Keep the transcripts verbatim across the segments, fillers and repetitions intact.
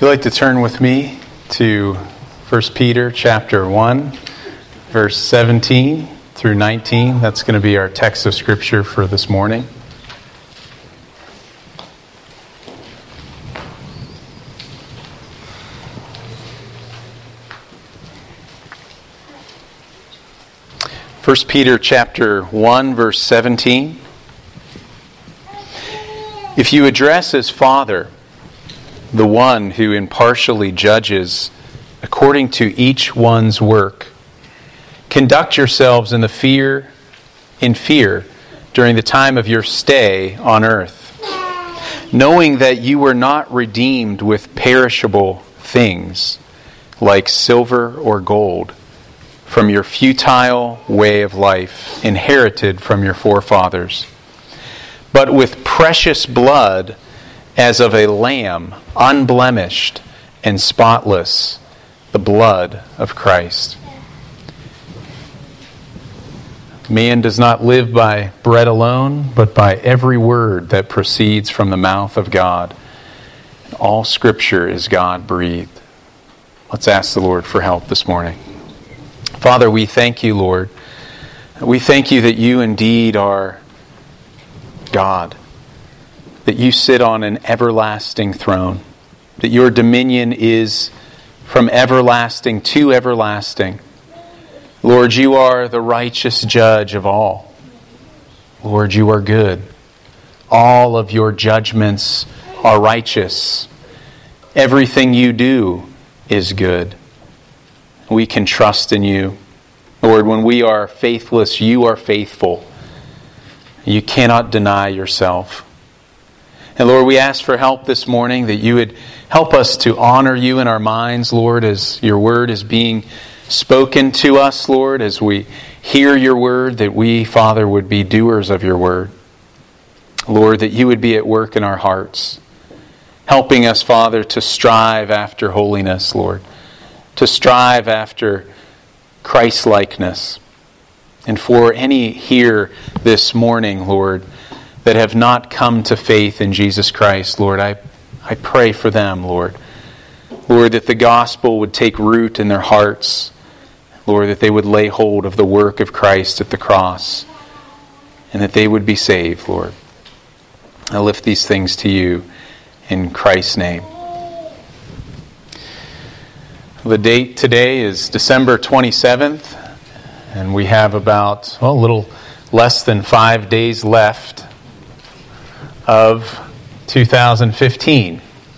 If you'd like to turn with me to First Peter chapter one, verse seventeen through nineteen. That's going to be our text of Scripture for this morning. First Peter chapter one, verse seventeen. If you address as Father the one who impartially judges according to each one's work, conduct yourselves in the fear, in fear during the time of your stay on earth, knowing that you were not redeemed with perishable things like silver or gold from your futile way of life inherited from your forefathers, but with precious blood as of a lamb, unblemished and spotless, the blood of Christ. Man does not live by bread alone, but by every word that proceeds from the mouth of God. All Scripture is God-breathed. Let's ask the Lord for help this morning. Father, we thank you, Lord. We thank you that you indeed are God, that you sit on an everlasting throne, that your dominion is from everlasting to everlasting. Lord, you are the righteous judge of all. Lord, you are good. All of your judgments are righteous. Everything you do is good. We can trust in you. Lord, when we are faithless, you are faithful. You cannot deny yourself. And Lord, we ask for help this morning, that you would help us to honor you in our minds, Lord, as your word is being spoken to us, Lord, as we hear your word, that we, Father, would be doers of your word. Lord, that you would be at work in our hearts, helping us, Father, to strive after holiness, Lord, to strive after Christ-likeness. And for any here this morning, Lord, that have not come to faith in Jesus Christ, Lord, I, I pray for them, Lord. Lord, that the gospel would take root in their hearts. Lord, that they would lay hold of the work of Christ at the cross, and that they would be saved, Lord. I lift these things to you in Christ's name. The date today is December twenty-seventh, and we have about, well, a little less than five days left of two thousand fifteen.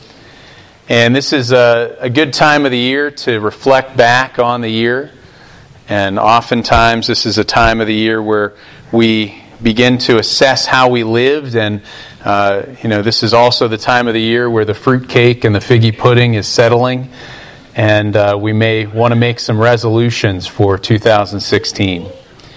And this is a, a good time of the year to reflect back on the year. And oftentimes this is a time of the year where we begin to assess how we lived. And, uh, you know, this is also the time of the year where the fruitcake and the figgy pudding is settling. And uh, we may want to make some resolutions for two thousand sixteen.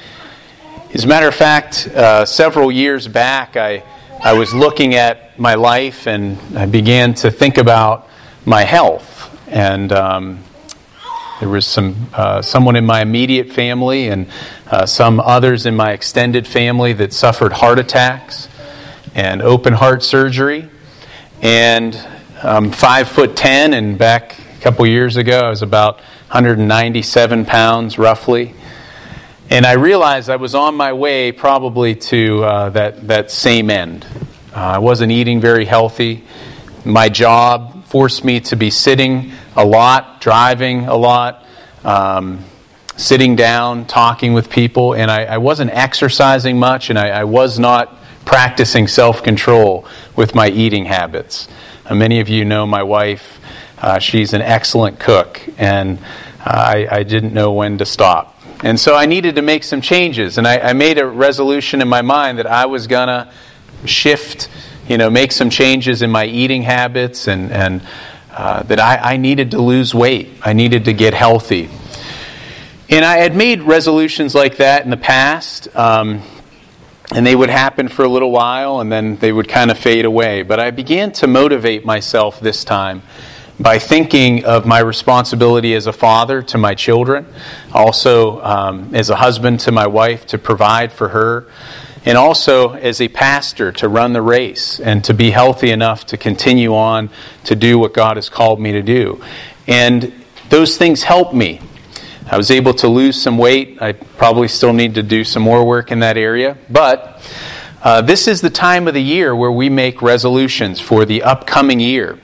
As a matter of fact, uh, several years back, I I was looking at my life and I began to think about my health. And um, there was some uh, someone in my immediate family and uh, some others in my extended family that suffered heart attacks and open heart surgery. And I'm five foot ten, and back a couple years ago I was about one hundred ninety-seven pounds roughly. And I realized I was on my way probably to uh, that, that same end. Uh, I wasn't eating very healthy. My job forced me to be sitting a lot, driving a lot, um, sitting down, talking with people. And I, I wasn't exercising much, and I, I was not practicing self-control with my eating habits. Uh, many of you know my wife. Uh, she's an excellent cook, and uh, I, I didn't know when to stop. And so I needed to make some changes, and I, I made a resolution in my mind that I was going to shift, you know, make some changes in my eating habits, and, and uh, that I, I needed to lose weight. I needed to get healthy. And I had made resolutions like that in the past, um, and they would happen for a little while, and then they would kind of fade away. But I began to motivate myself this time by thinking of my responsibility as a father to my children, also um, as a husband to my wife, to provide for her. and also as a pastor to run the race and to be healthy enough to continue on to do what God has called me to do. And those things help me. I was able to lose some weight. I probably still need to do some more work in that area. But uh, this is the time of the year where we make resolutions for the upcoming year.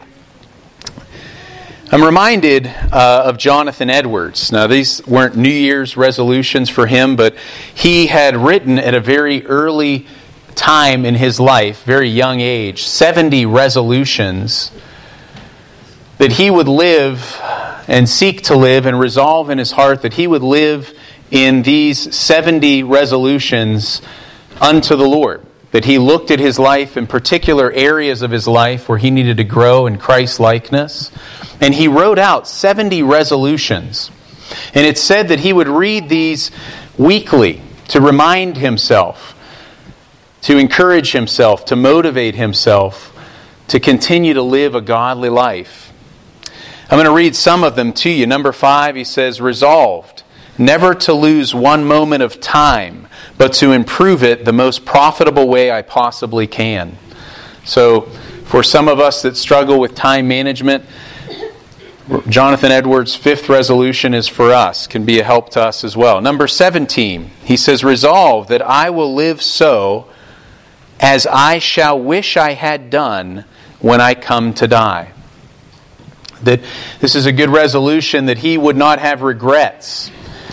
I'm reminded uh, of Jonathan Edwards. Now, these weren't New Year's resolutions for him, but he had written at a very early time in his life, very young age, seventy resolutions that he would live and seek to live and resolve in his heart that he would live in these seventy resolutions unto the Lord. That he looked at his life in particular areas of his life where he needed to grow in Christ-likeness. And he wrote out seventy resolutions. And it said that he would read these weekly to remind himself, to encourage himself, to motivate himself to continue to live a godly life. I'm going to read some of them to you. Number five, he says, resolved never to lose one moment of time, but to improve it the most profitable way I possibly can. So, for some of us that struggle with time management, Jonathan Edwards' fifth resolution is for us, can be a help to us as well. Number seventeen, he says, resolve that I will live so as I shall wish I had done when I come to die. That this is a good resolution that he would not have regrets.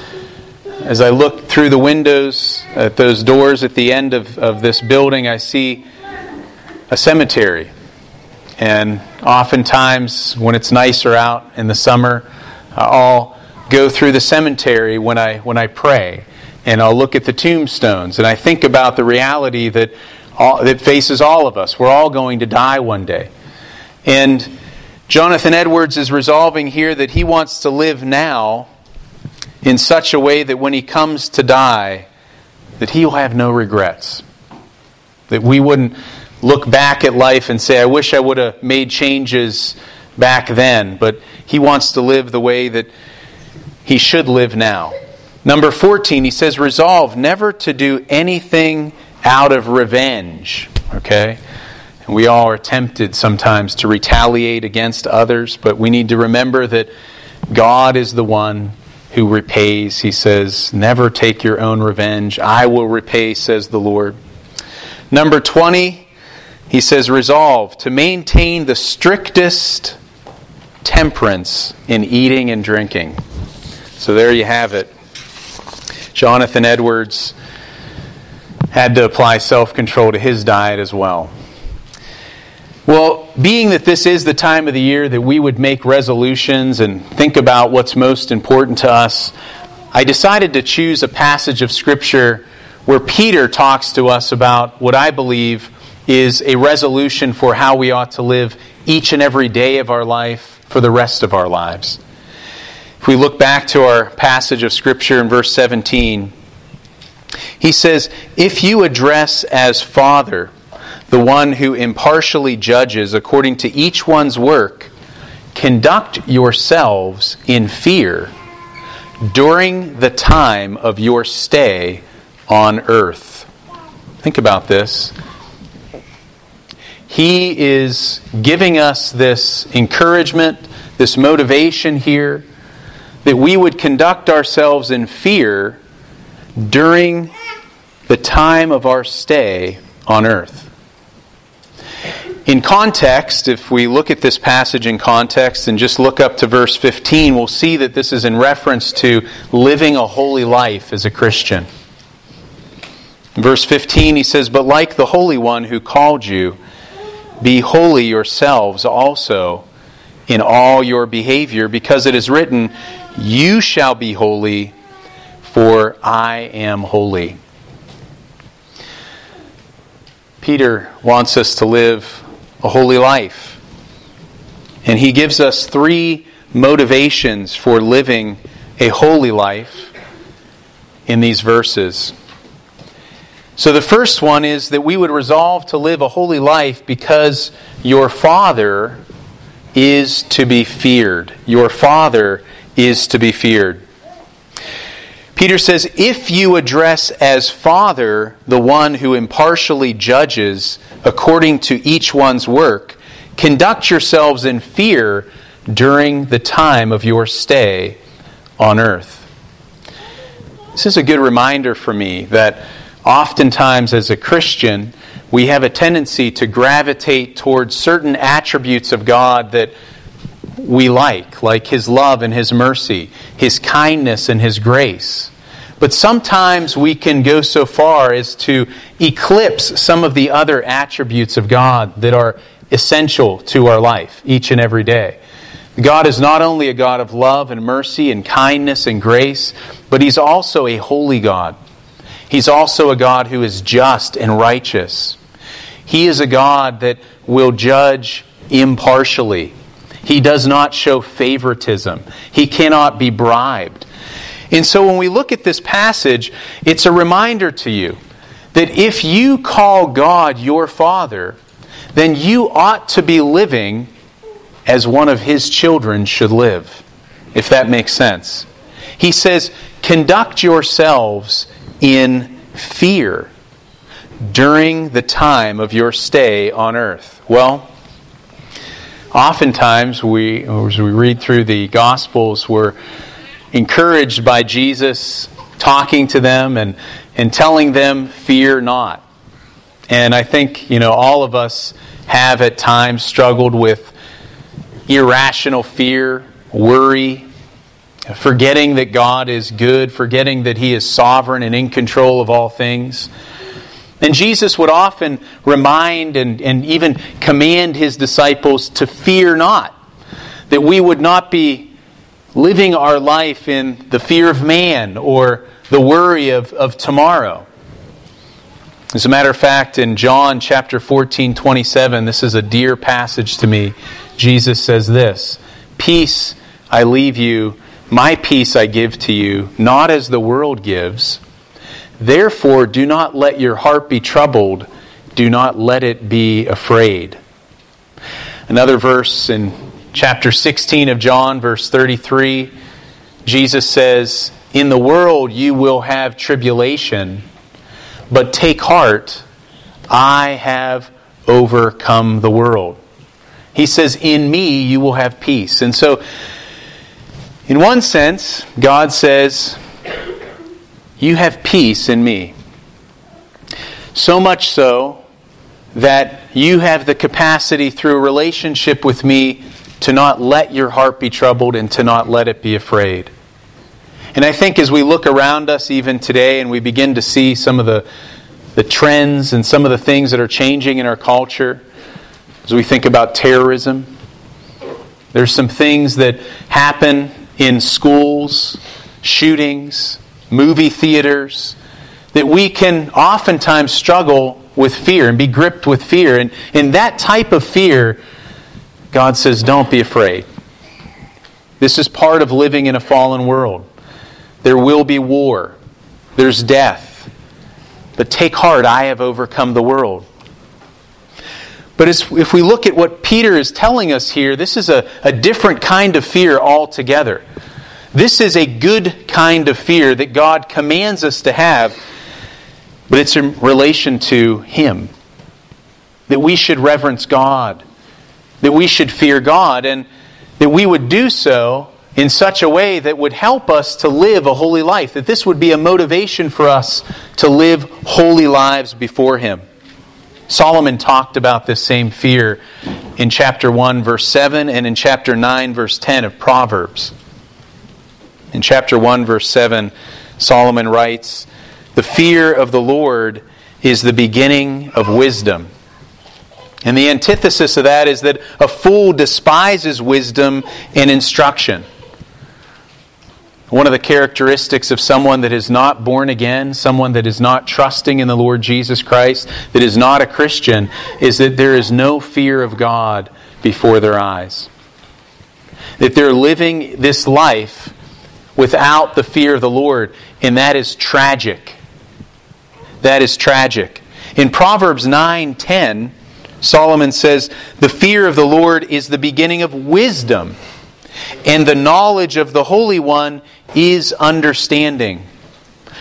As I look through the windows at those doors at the end of, of this building, I see a cemetery. And oftentimes, when it's nicer out in the summer, I'll go through the cemetery when I when I pray, and I'll look at the tombstones, and I think about the reality that all, that faces all of us. We're all going to die one day, and Jonathan Edwards is resolving here that he wants to live now in such a way that when he comes to die, that he will have no regrets. That we wouldn't look back at life and say, I wish I would have made changes back then. But he wants to live the way that he should live now. Number fourteen, he says, resolve never to do anything out of revenge. Okay? And we all are tempted sometimes to retaliate against others, but we need to remember that God is the one who repays. He says, never take your own revenge. I will repay, says the Lord. Number twenty, he says, resolve to maintain the strictest temperance in eating and drinking. So there you have it. Jonathan Edwards had to apply self-control to his diet as well. Well, being that this is the time of the year that we would make resolutions and think about what's most important to us, I decided to choose a passage of Scripture where Peter talks to us about what I believe is a resolution for how we ought to live each and every day of our life for the rest of our lives. If we look back to our passage of Scripture in verse seventeen, he says, if you address as Father the one who impartially judges according to each one's work, conduct yourselves in fear during the time of your stay on earth. Think about this. He is giving us this encouragement, this motivation here, that we would conduct ourselves in fear during the time of our stay on earth. In context, if we look at this passage in context and just look up to verse fifteen, we'll see that this is in reference to living a holy life as a Christian. In verse fifteen, he says, but like the Holy One who called you, be holy yourselves also in all your behavior, because it is written, you shall be holy, for I am holy. Peter wants us to live a holy life. And he gives us three motivations for living a holy life in these verses. So the first one is that we would resolve to live a holy life because your Father is to be feared. Your Father is to be feared. Peter says, if you address as Father the one who impartially judges according to each one's work, conduct yourselves in fear during the time of your stay on earth. This is a good reminder for me that oftentimes as a Christian, we have a tendency to gravitate towards certain attributes of God that we like, like His love and His mercy, His kindness and His grace. But sometimes we can go so far as to eclipse some of the other attributes of God that are essential to our life each and every day. God is not only a God of love and mercy and kindness and grace, but He's also a holy God. He's also a God who is just and righteous. He is a God that will judge impartially. He does not show favoritism. He cannot be bribed. And so when we look at this passage, it's a reminder to you that if you call God your Father, then you ought to be living as one of His children should live, if that makes sense. He says, conduct yourselves in fear during the time of your stay on earth. Well, oftentimes we, as we read through the Gospels, we're encouraged by Jesus talking to them and, and telling them, fear not. And I think, you know, all of us have at times struggled with irrational fear, worry, forgetting that God is good, forgetting that He is sovereign and in control of all things. And Jesus would often remind and, and even command His disciples to fear not, that we would not be living our life in the fear of man or the worry of, of tomorrow. As a matter of fact, in John chapter fourteen, twenty-seven, this is a dear passage to me. Jesus says this, peace I leave you, my peace I give to you, not as the world gives. Therefore, do not let your heart be troubled. Do not let it be afraid. Another verse in chapter sixteen of John, verse thirty-three, Jesus says, in the world you will have tribulation, but take heart, I have overcome the world. He says, in me you will have peace. And so, in one sense, God says, you have peace in me. So much so that you have the capacity through a relationship with me to not let your heart be troubled and to not let it be afraid. And I think as we look around us even today and we begin to see some of the, the trends and some of the things that are changing in our culture, as we think about terrorism, there's some things that happen in schools, shootings, movie theaters, that we can oftentimes struggle with fear and be gripped with fear. And in that type of fear, God says, don't be afraid. This is part of living in a fallen world. There will be war. There's death. But take heart, I have overcome the world. But as, if we look at what Peter is telling us here, this is a, a different kind of fear altogether. This is a good kind of fear that God commands us to have, but it's in relation to Him. That we should reverence God. That we should fear God, and that we would do so in such a way that would help us to live a holy life. That this would be a motivation for us to live holy lives before Him. Solomon talked about this same fear in chapter one, verse seven, and in chapter nine, verse ten of Proverbs. In chapter one, verse seven, Solomon writes, the fear of the Lord is the beginning of wisdom. And the antithesis of that is that a fool despises wisdom and instruction. One of the characteristics of someone that is not born again, someone that is not trusting in the Lord Jesus Christ, that is not a Christian, is that there is no fear of God before their eyes. That they're living this life without the fear of the Lord, and that is tragic. That is tragic. In Proverbs nine ten, Solomon says, the fear of the Lord is the beginning of wisdom, and the knowledge of the Holy One is understanding.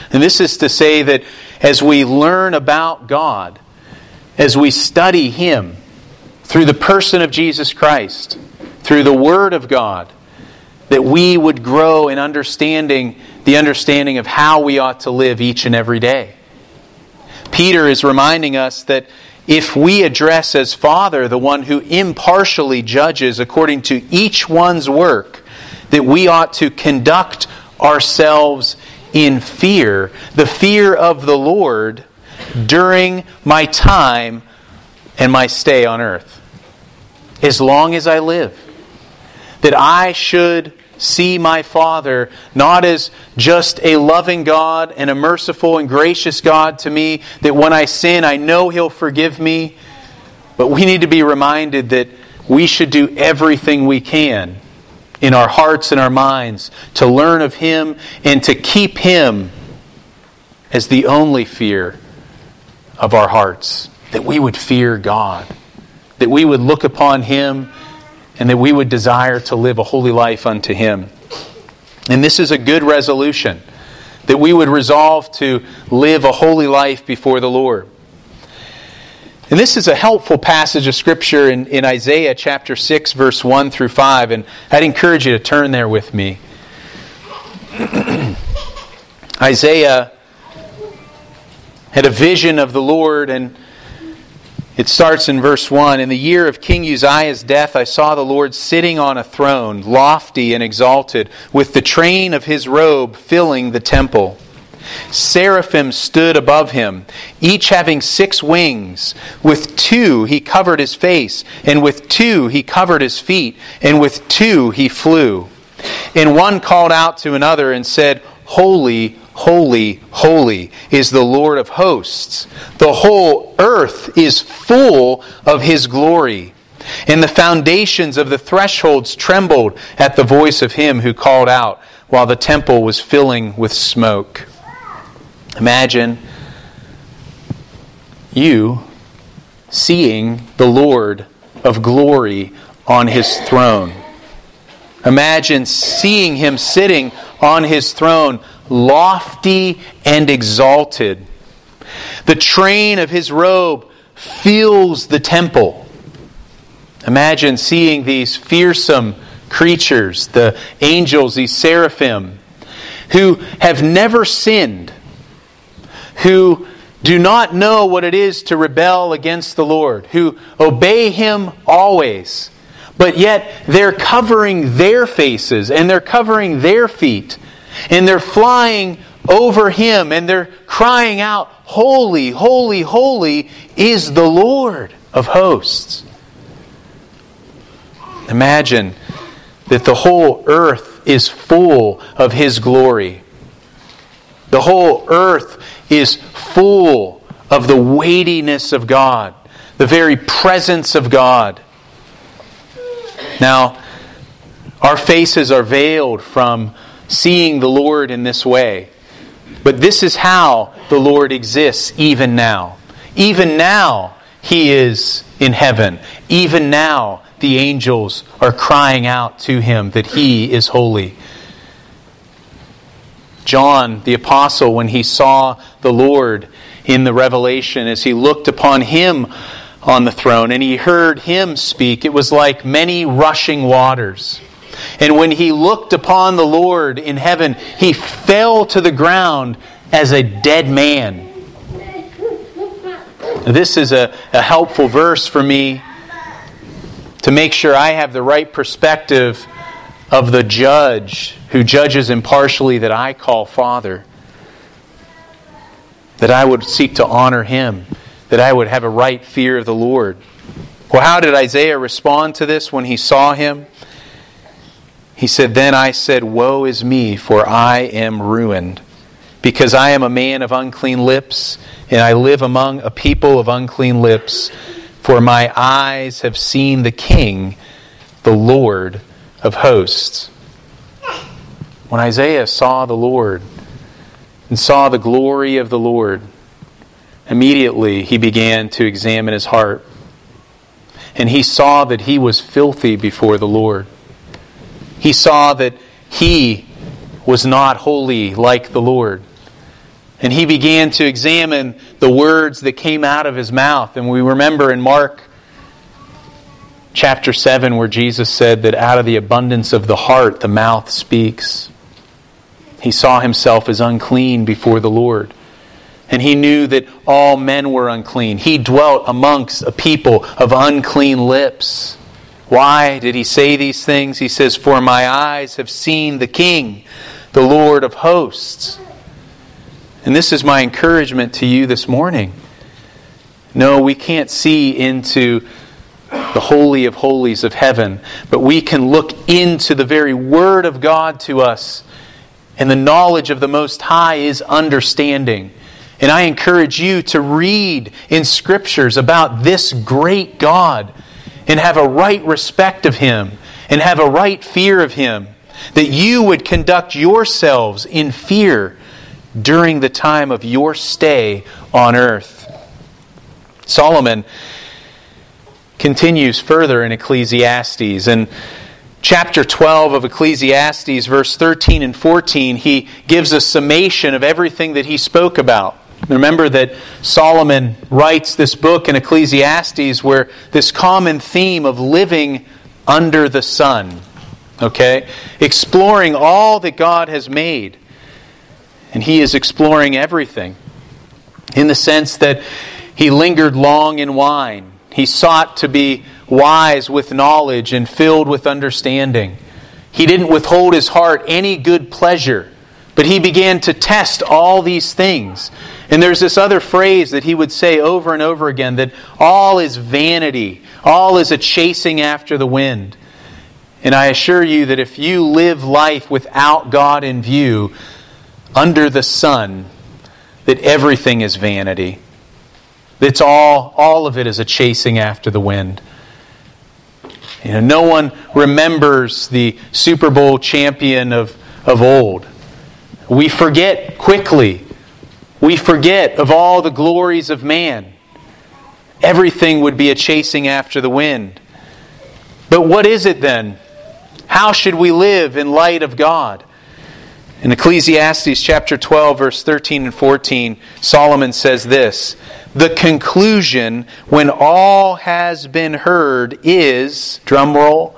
And this is to say that as we learn about God, as we study Him through the person of Jesus Christ, through the Word of God, that we would grow in understanding the understanding of how we ought to live each and every day. Peter is reminding us that if we address as Father the one who impartially judges according to each one's work, that we ought to conduct ourselves in fear, the fear of the Lord, during my time and my stay on earth, as long as I live. That I should see my Father not as just a loving God and a merciful and gracious God to me, that when I sin I know He'll forgive me, but we need to be reminded that we should do everything we can in our hearts and our minds to learn of Him and to keep Him as the only fear of our hearts. That we would fear God, that we would look upon Him, and that we would desire to live a holy life unto Him. And this is a good resolution, that we would resolve to live a holy life before the Lord. And this is a helpful passage of Scripture in, in Isaiah chapter six, verse one through five. And I'd encourage you to turn there with me. Isaiah had a vision of the Lord, and it starts in verse one. In the year of King Uzziah's death, I saw the Lord sitting on a throne, lofty and exalted, with the train of His robe filling the temple. Seraphim stood above Him, each having six wings. With two He covered His face, and with two He covered His feet, and with two He flew. And one called out to another and said, Holy, holy, holy is the Lord of hosts. The whole earth is full of His glory. And the foundations of the thresholds trembled at the voice of Him who called out, while the temple was filling with smoke. Imagine you seeing the Lord of glory on His throne. Imagine seeing Him sitting on His throne, lofty and exalted. The train of His robe fills the temple. Imagine seeing these fearsome creatures, the angels, these seraphim, who have never sinned, who do not know what it is to rebel against the Lord, who obey Him always, but yet they're covering their faces and they're covering their feet, and they're flying over Him, and they're crying out, Holy, holy, holy is the Lord of hosts. Imagine that the whole earth is full of His glory. The whole earth is full of the weightiness of God, the very presence of God. Now, our faces are veiled from seeing the Lord in this way. But this is how the Lord exists even now. Even now, He is in heaven. Even now, the angels are crying out to Him that He is holy. John, the apostle, when he saw the Lord in the Revelation, as he looked upon Him on the throne and he heard Him speak, it was like many rushing waters. And when he looked upon the Lord in heaven, he fell to the ground as a dead man. This is a, a helpful verse for me to make sure I have the right perspective of the judge who judges impartially that I call Father. That I would seek to honor Him. That I would have a right fear of the Lord. Well, how did Isaiah respond to this when he saw Him? He said, Then I said, Woe is me, for I am ruined, because I am a man of unclean lips, and I live among a people of unclean lips, for my eyes have seen the King, the Lord of hosts. When Isaiah saw the Lord and saw the glory of the Lord, immediately he began to examine his heart. And he saw that he was filthy before the Lord. He saw that he was not holy like the Lord. And he began to examine the words that came out of his mouth. And we remember in Mark chapter seven where Jesus said that out of the abundance of the heart the mouth speaks. He saw himself as unclean before the Lord. And he knew that all men were unclean. He dwelt amongst a people of unclean lips. Why did he say these things? He says, "For my eyes have seen the King, the Lord of hosts." And this is my encouragement to you this morning. No, we can't see into the Holy of Holies of heaven, but we can look into the very Word of God to us. And the knowledge of the Most High is understanding. And I encourage you to read in Scriptures about this great God and have a right respect of Him and have a right fear of Him, that you would conduct yourselves in fear during the time of your stay on earth. Solomon continues further in Ecclesiastes. In chapter twelve of Ecclesiastes, verse thirteen and fourteen, he gives a summation of everything that he spoke about. Remember that Solomon writes this book in Ecclesiastes where this common theme of living under the sun, okay, exploring all that God has made. And he is exploring everything in the sense that he lingered long in wine. He sought to be wise with knowledge and filled with understanding. He didn't withhold his heart any good pleasure, but he began to test all these things. And there's this other phrase that he would say over and over again, that all is vanity, all is a chasing after the wind. And I assure you that if you live life without God in view, under the sun, that everything is vanity. It's all, all of it is a chasing after the wind. You know, no one remembers the Super Bowl champion of, of old. We forget quickly. We forget of all the glories of man. Everything would be a chasing after the wind. But what is it then? How should we live in light of God? In Ecclesiastes chapter twelve, verse thirteen and fourteen, Solomon says this, "The conclusion when all has been heard is," drum roll,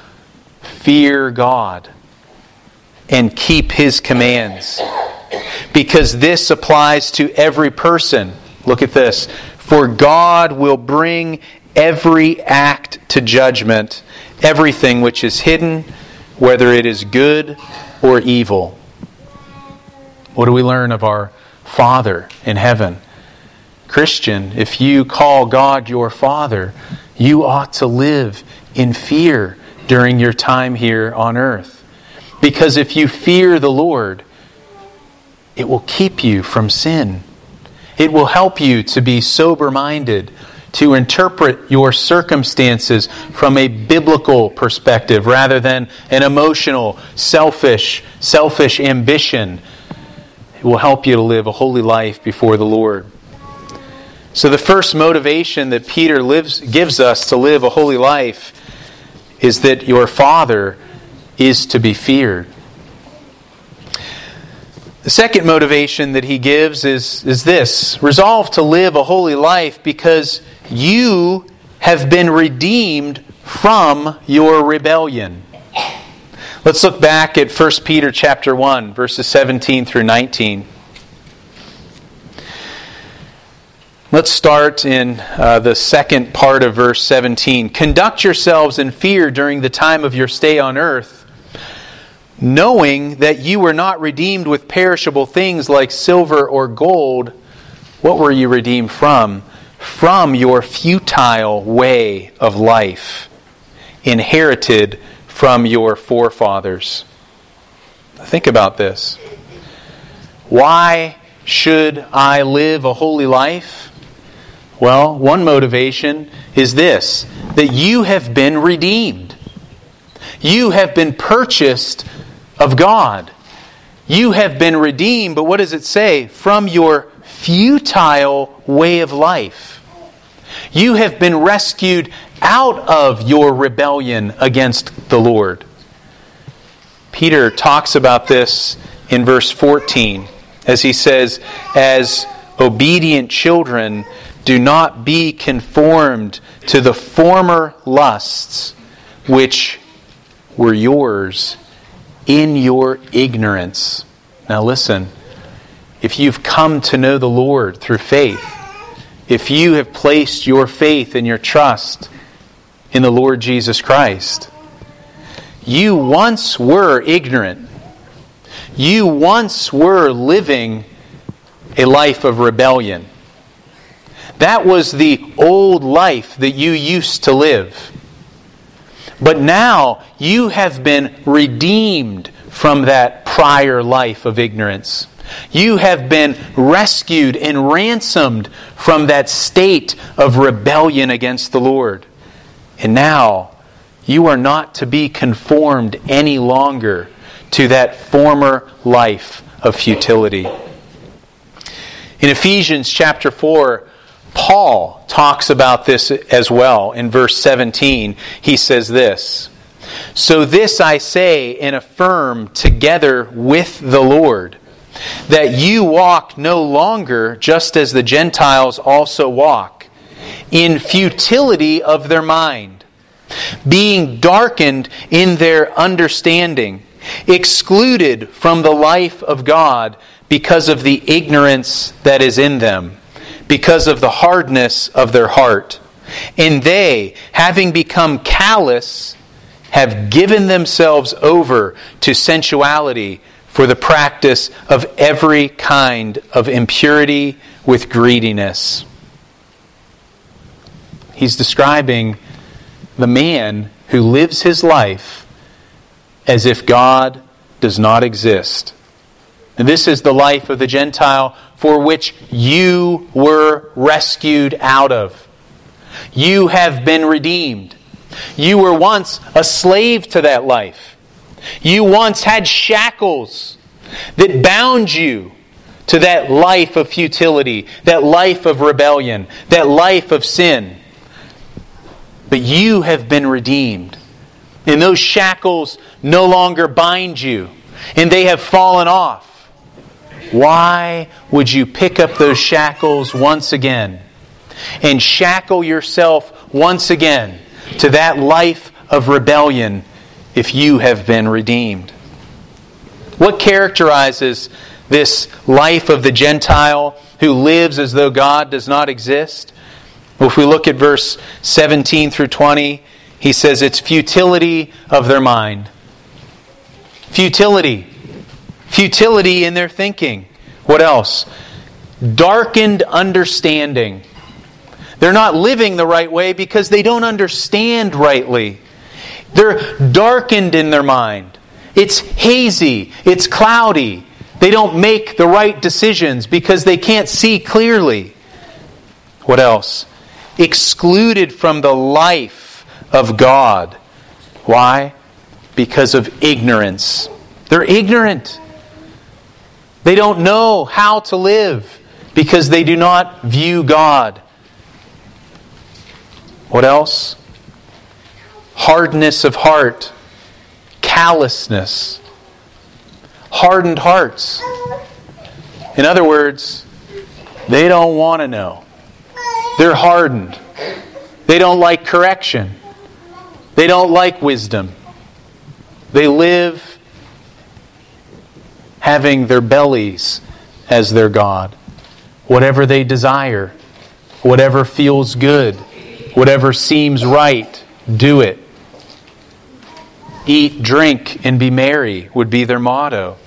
"fear God and keep His commands. Because this applies to every person." Look at this. "For God will bring every act to judgment, everything which is hidden, whether it is good or evil." What do we learn of our Father in heaven? Christian, if you call God your Father, you ought to live in fear during your time here on earth. Because if you fear the Lord, it will keep you from sin. It will help you to be sober-minded, to interpret your circumstances from a biblical perspective rather than an emotional, selfish, selfish ambition. It will help you to live a holy life before the Lord. So the first motivation that Peter lives, gives us to live a holy life is that your Father is to be feared. The second motivation that he gives is, is this: resolve to live a holy life because you have been redeemed from your rebellion. Let's look back at First Peter chapter one, verses seventeen through nineteen. Let's start in uh, the second part of verse seventeen. "Conduct yourselves in fear during the time of your stay on earth, knowing that you were not redeemed with perishable things like silver or gold." What were you redeemed from? "From your futile way of life, inherited from your forefathers." Think about this. Why should I live a holy life? Well, one motivation is this: that you have been redeemed. You have been purchased of God. You have been redeemed, but what does it say? From your futile way of life. You have been rescued out of your rebellion against the Lord. Peter talks about this in verse fourteen. as he says, as obedient children, do not be conformed to the former lusts which were yours in your ignorance. Now listen, if you've come to know the Lord through faith, if you have placed your faith and your trust in the Lord Jesus Christ, you once were ignorant. You once were living a life of rebellion. That was the old life that you used to live. But now you have been redeemed from that prior life of ignorance. You have been rescued and ransomed from that state of rebellion against the Lord. And now you are not to be conformed any longer to that former life of futility. In Ephesians chapter four, Paul talks about this as well. In verse seventeen, he says this, "So this I say and affirm together with the Lord, that you walk no longer just as the Gentiles also walk, in futility of their mind, being darkened in their understanding, excluded from the life of God because of the ignorance that is in them, because of the hardness of their heart. And they, having become callous, have given themselves over to sensuality for the practice of every kind of impurity with greediness." He's describing the man who lives his life as if God does not exist. And this is the life of the Gentile for which you were rescued out of. You have been redeemed. You were once a slave to that life. You once had shackles that bound you to that life of futility, that life of rebellion, that life of sin. But you have been redeemed. And those shackles no longer bind you. And they have fallen off. Why would you pick up those shackles once again and shackle yourself once again to that life of rebellion if you have been redeemed? What characterizes this life of the Gentile who lives as though God does not exist? Well, if we look at verse seventeen through twenty, he says it's futility of their mind. Futility. Futility in their thinking. What else? Darkened understanding. They're not living the right way because they don't understand rightly. They're darkened in their mind. It's hazy. It's cloudy. They don't make the right decisions because they can't see clearly. What else? Excluded from the life of God. Why? Because of ignorance. They're ignorant. They don't know how to live because they do not view God. What else? Hardness of heart. Callousness. Hardened hearts. In other words, they don't want to know. They're hardened. They don't like correction. They don't like wisdom. They live having their bellies as their God. Whatever they desire, whatever feels good, whatever seems right, do it. Eat, drink, and be merry would be their motto.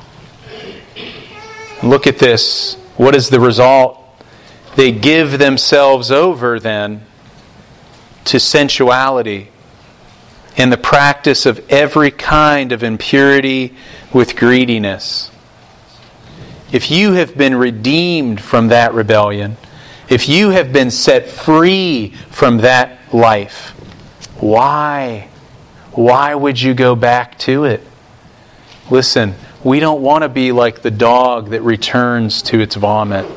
Look at this. What is the result? They give themselves over then to sensuality and the practice of every kind of impurity with greediness. If you have been redeemed from that rebellion, if you have been set free from that life, why? Why would you go back to it? Listen, we don't want to be like the dog that returns to its vomit.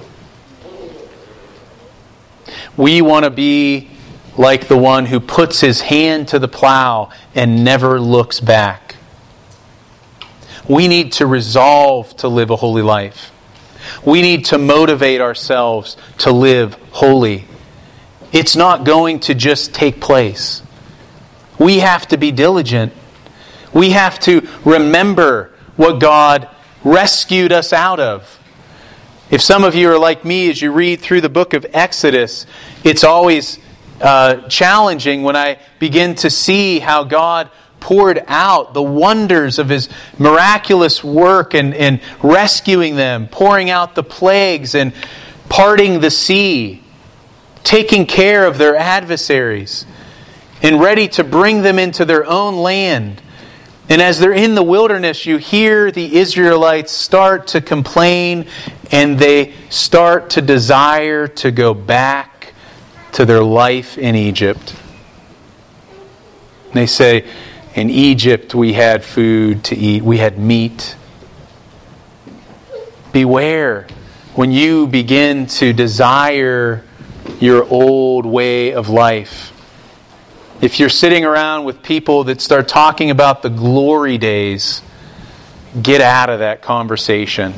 We want to be like the one who puts his hand to the plow and never looks back. We need to resolve to live a holy life. We need to motivate ourselves to live holy. It's not going to just take place. We have to be diligent. We have to remember what God rescued us out of. If some of you are like me, as you read through the book of Exodus, it's always uh, challenging when I begin to see how God poured out the wonders of His miraculous work and, and rescuing them, pouring out the plagues and parting the sea, taking care of their adversaries, and ready to bring them into their own land. And as they're in the wilderness, you hear the Israelites start to complain, and they start to desire to go back to their life in Egypt. They say, in Egypt we had food to eat, we had meat. Beware when you begin to desire your old way of life. If you're sitting around with people that start talking about the glory days, get out of that conversation.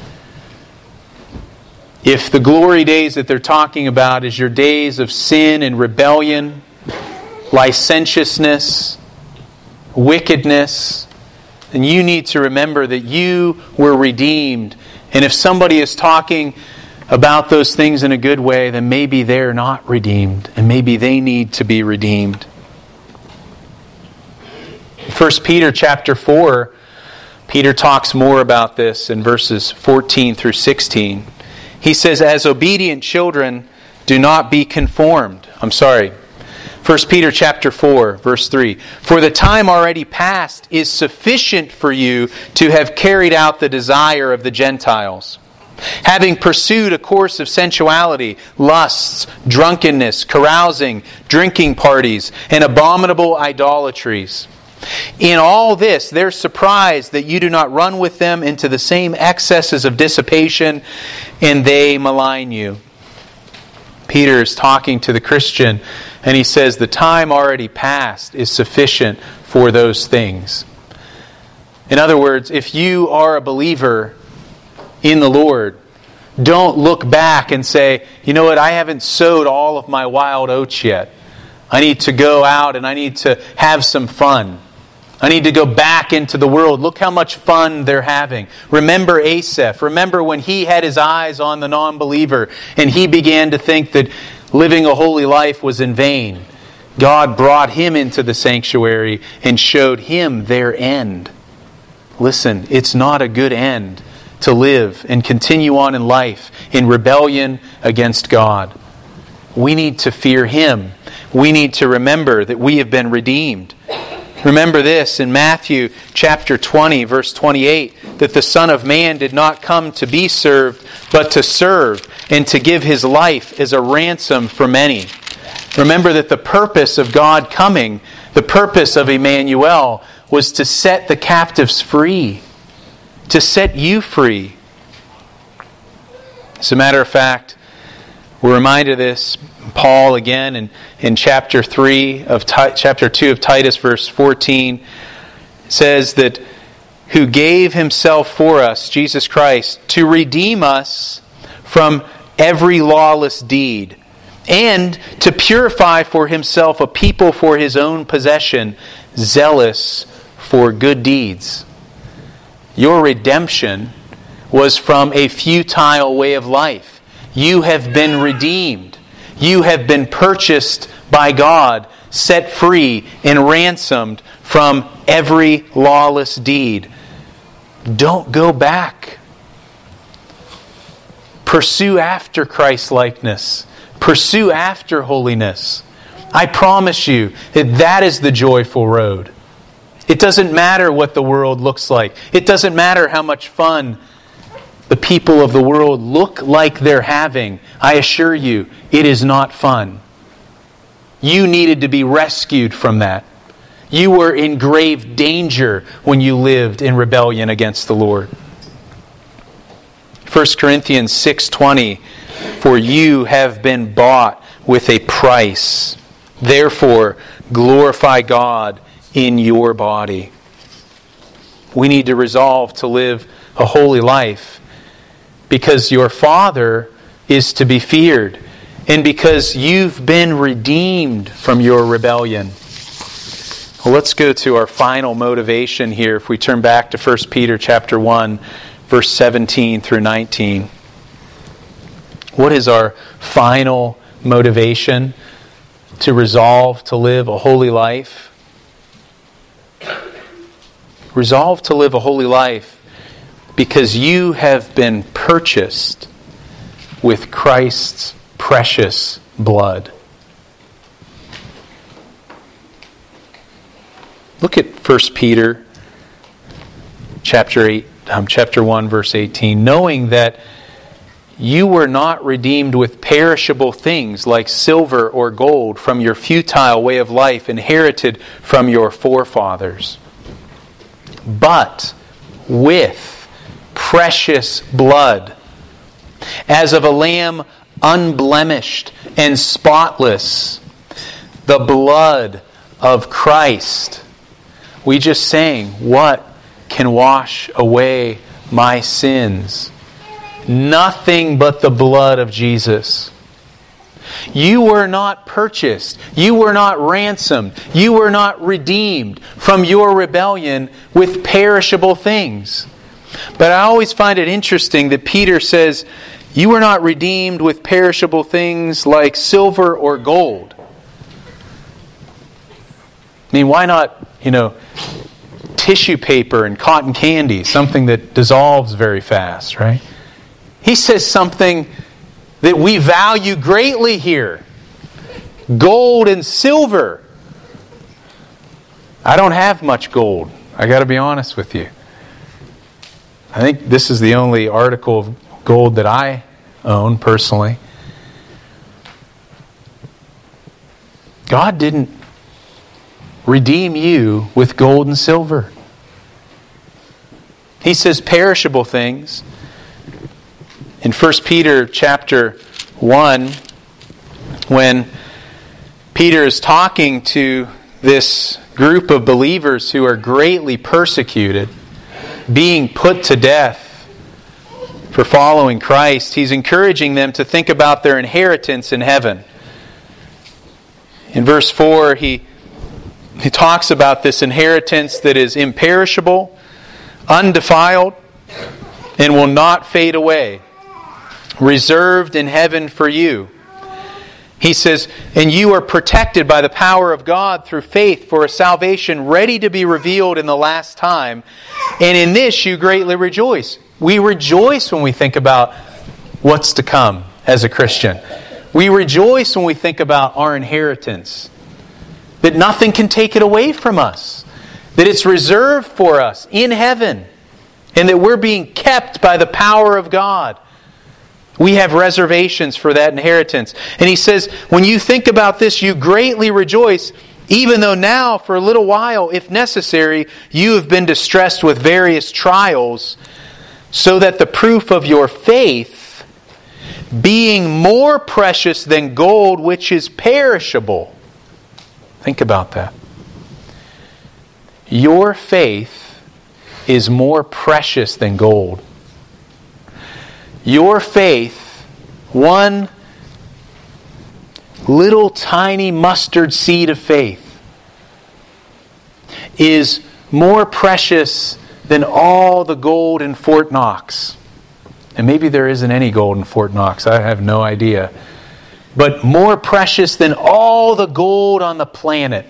If the glory days that they're talking about is your days of sin and rebellion, licentiousness, wickedness, then you need to remember that you were redeemed. And if somebody is talking about those things in a good way, then maybe they're not redeemed, and maybe they need to be redeemed. First Peter chapter four, Peter talks more about this in verses fourteen through sixteen. He says, as obedient children, do not be conformed. I'm sorry. First Peter chapter four, verse three. For the time already past is sufficient for you to have carried out the desire of the Gentiles, having pursued a course of sensuality, lusts, drunkenness, carousing, drinking parties, and abominable idolatries. In all this, they're surprised that you do not run with them into the same excesses of dissipation, and they malign you. Peter is talking to the Christian, and he says the time already past is sufficient for those things. In other words, if you are a believer in the Lord, don't look back and say, you know what, I haven't sowed all of my wild oats yet. I need to go out and I need to have some fun. I need to go back into the world. Look how much fun they're having. Remember Asaph. Remember when he had his eyes on the non-believer and he began to think that living a holy life was in vain. God brought him into the sanctuary and showed him their end. Listen, it's not a good end to live and continue on in life in rebellion against God. We need to fear Him. We need to remember that we have been redeemed. Remember this in Matthew chapter twenty, verse twenty-eight, that the Son of Man did not come to be served, but to serve and to give His life as a ransom for many. Remember that the purpose of God coming, the purpose of Emmanuel, was to set the captives free, to set you free. As a matter of fact, we're reminded of this. Paul again in, in chapter three of chapter two of Titus, verse fourteen, says that who gave Himself for us, Jesus Christ, to redeem us from every lawless deed, and to purify for Himself a people for His own possession, zealous for good deeds. Your redemption was from a futile way of life. You have been redeemed. You have been purchased by God, set free and ransomed from every lawless deed. Don't go back. Pursue after Christ-likeness. Pursue after holiness. I promise you that that is the joyful road. It doesn't matter what the world looks like. It doesn't matter how much fun the people of the world look like they're having. I assure you, it is not fun. You needed to be rescued from that. You were in grave danger when you lived in rebellion against the Lord. First Corinthians six twenty, for you have been bought with a price. Therefore, glorify God in your body. We need to resolve to live a holy life. because your Father is to be feared, and because you've been redeemed from your rebellion. Well, let's go to our final motivation here. If we turn back to First Peter chapter one, verse seventeen through nineteen. What is our final motivation to resolve to live a holy life? Resolve to live a holy life because you have been purchased with Christ's precious blood. Look at First Peter chapter eight, um, chapter one, verse eighteen. Knowing that you were not redeemed with perishable things like silver or gold from your futile way of life inherited from your forefathers, but with precious blood, as of a lamb unblemished and spotless, the blood of Christ. We just sang, what can wash away my sins? Nothing but the blood of Jesus. You were not purchased. You were not ransomed. You were not redeemed from your rebellion with perishable things. But I always find it interesting that Peter says, you were not redeemed with perishable things like silver or gold. I mean, why not, you know, tissue paper and cotton candy, something that dissolves very fast, right? He says something that we value greatly here. Gold and silver. I don't have much gold. I got to be honest with you. I think this is the only article of gold that I own personally. God didn't redeem you with gold and silver. He says perishable things. In First Peter chapter one, when Peter is talking to this group of believers who are greatly persecuted, being put to death for following Christ, he's encouraging them to think about their inheritance in heaven. In verse four, he, he talks about this inheritance that is imperishable, undefiled, and will not fade away, reserved in heaven for you. He says, and you are protected by the power of God through faith for a salvation ready to be revealed in the last time. And in this you greatly rejoice. We rejoice when we think about what's to come as a Christian. We rejoice when we think about our inheritance. That nothing can take it away from us. That it's reserved for us in heaven. And that we're being kept by the power of God. We have reservations for that inheritance. And he says, when you think about this, you greatly rejoice, even though now, for a little while, if necessary, you have been distressed with various trials, so that the proof of your faith, being more precious than gold, which is perishable. Think about that. Your faith is more precious than gold. Your faith, one little tiny mustard seed of faith, is more precious than all the gold in Fort Knox. And maybe there isn't any gold in Fort Knox. I have no idea. But more precious than all the gold on the planet.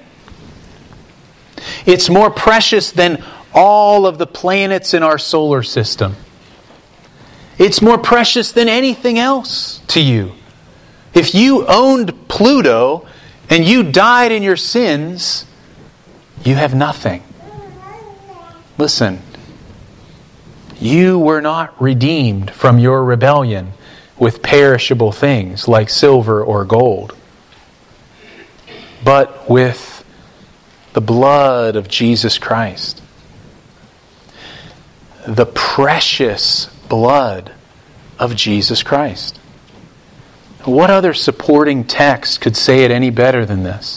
It's more precious than all of the planets in our solar system. It's more precious than anything else to you. If you owned Pluto and you died in your sins, you have nothing. Listen, you were not redeemed from your rebellion with perishable things like silver or gold, but with the blood of Jesus Christ. The precious blood of Jesus Christ. What other supporting text could say it any better than this?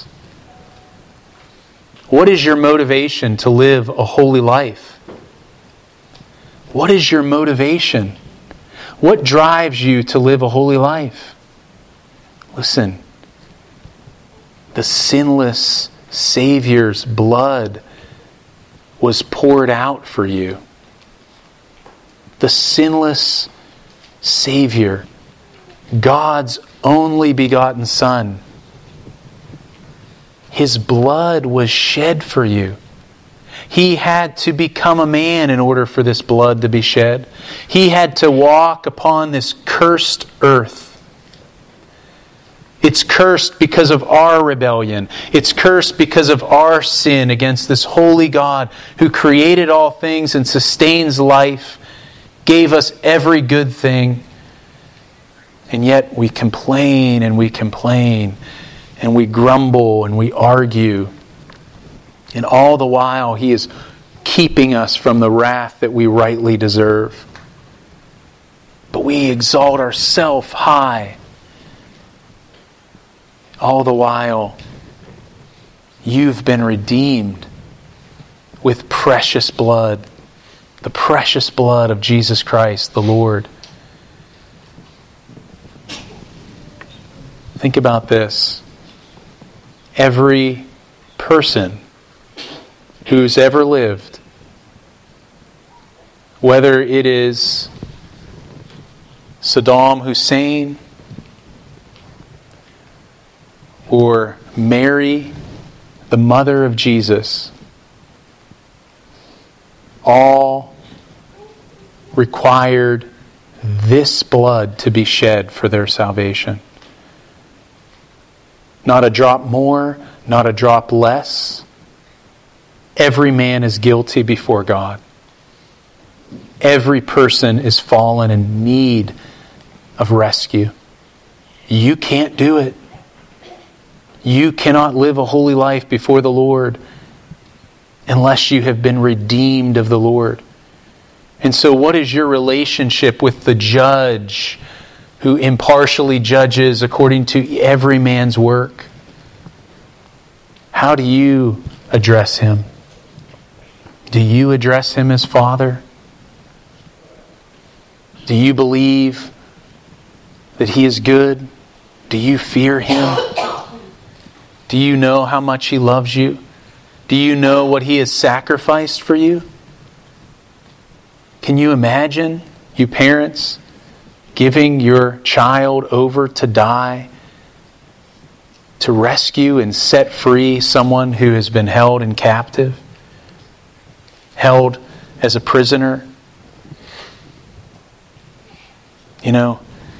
What is your motivation to live a holy life? What is your motivation? What drives you to live a holy life? Listen, the sinless Savior's blood was poured out for you. The sinless Savior, God's only begotten Son, His blood was shed for you. He had to become a man in order for this blood to be shed. He had to walk upon this cursed earth. It's cursed because of our rebellion. It's cursed because of our sin against this holy God who created all things and sustains life, gave us every good thing. And yet we complain and we complain and we grumble and we argue. And all the while He is keeping us from the wrath that we rightly deserve. But we exalt ourselves high. All the while, you've been redeemed with precious blood. The precious blood of Jesus Christ, the Lord. Think about this. Every person who's ever lived, whether it is Saddam Hussein or Mary, the mother of Jesus, all required this blood to be shed for their salvation. Not a drop more, not a drop less. Every man is guilty before God. Every person is fallen in need of rescue. You can't do it. You cannot live a holy life before the Lord unless you have been redeemed of the Lord. And so what is your relationship with the judge who impartially judges according to every man's work? How do you address Him? Do you address Him as Father? Do you believe that He is good? Do you fear Him? Do you know how much He loves you? Do you know what He has sacrificed for you? Can you imagine, you parents, giving your child over to die to rescue and set free someone who has been held in captive, held as a prisoner? You know,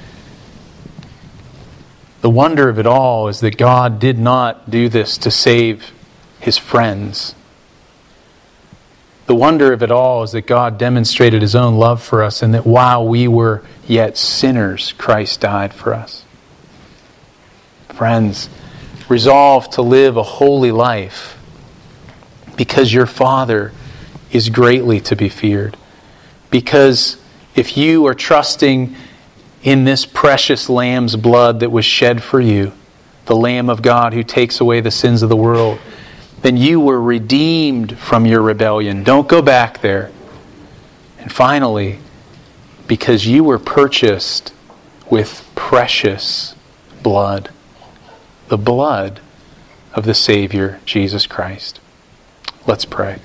the wonder of it all is that God did not do this to save His friends. The wonder of it all is that God demonstrated His own love for us, and that while we were yet sinners, Christ died for us. Friends, resolve to live a holy life, because your Father is greatly to be feared. Because if you are trusting in this precious Lamb's blood that was shed for you, the Lamb of God who takes away the sins of the world, then you were redeemed from your rebellion. Don't go back there. And finally, because you were purchased with precious blood, the blood of the Savior, Jesus Christ. Let's pray.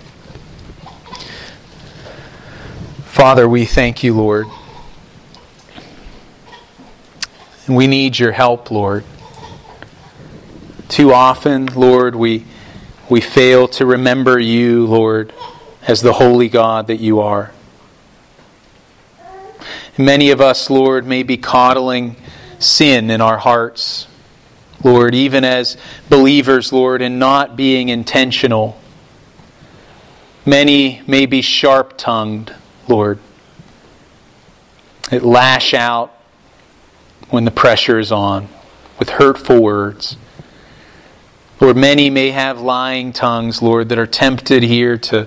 Father, we thank you, Lord. And we need your help, Lord. Too often, Lord, we we fail to remember you, Lord, as the holy God that you are. Many of us, Lord, may be coddling sin in our hearts, Lord, even as believers, Lord, and not being intentional. Many may be sharp-tongued, Lord, that lash out when the pressure is on with hurtful words. Lord, many may have lying tongues, Lord, that are tempted here to,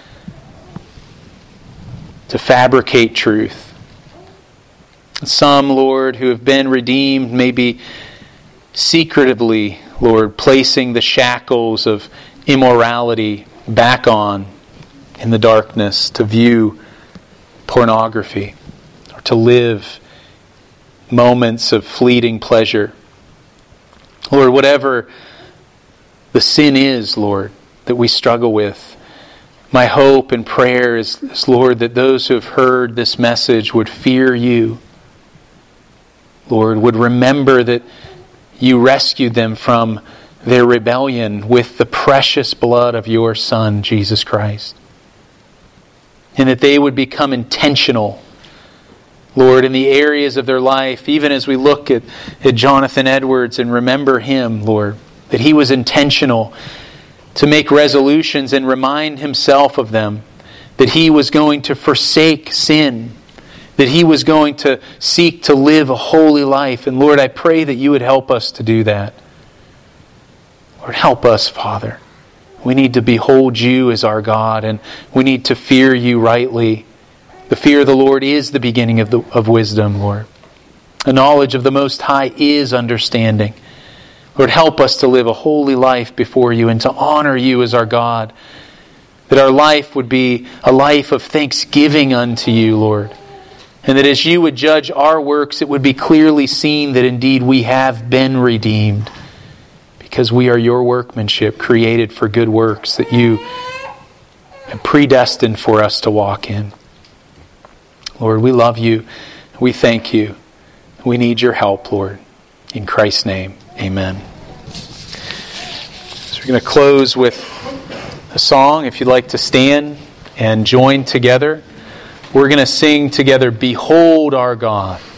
to fabricate truth. Some, Lord, who have been redeemed may be secretively, Lord, placing the shackles of immorality back on in the darkness to view pornography or to live moments of fleeting pleasure. Lord, whatever the sin is, Lord, that we struggle with, my hope and prayer is, is, Lord, that those who have heard this message would fear you. Lord, would remember that you rescued them from their rebellion with the precious blood of your Son, Jesus Christ. And that they would become intentional, Lord, in the areas of their life, even as we look at, at Jonathan Edwards and remember him, Lord, that he was intentional to make resolutions and remind himself of them, that he was going to forsake sin, that he was going to seek to live a holy life. And Lord, I pray that you would help us to do that. Lord, help us, Father. We need to behold you as our God, and we need to fear you rightly. The fear of the Lord is the beginning of, the, of wisdom, Lord. The knowledge of the Most High is understanding. Lord, help us to live a holy life before you and to honor you as our God. That our life would be a life of thanksgiving unto you, Lord. And that as you would judge our works, it would be clearly seen that indeed we have been redeemed. Because we are your workmanship, created for good works that you have predestined for us to walk in. Lord, we love you. We thank you. We need your help, Lord. In Christ's name, amen. So we're going to close with a song. If you'd like to stand and join together, we're going to sing together, Behold Our God.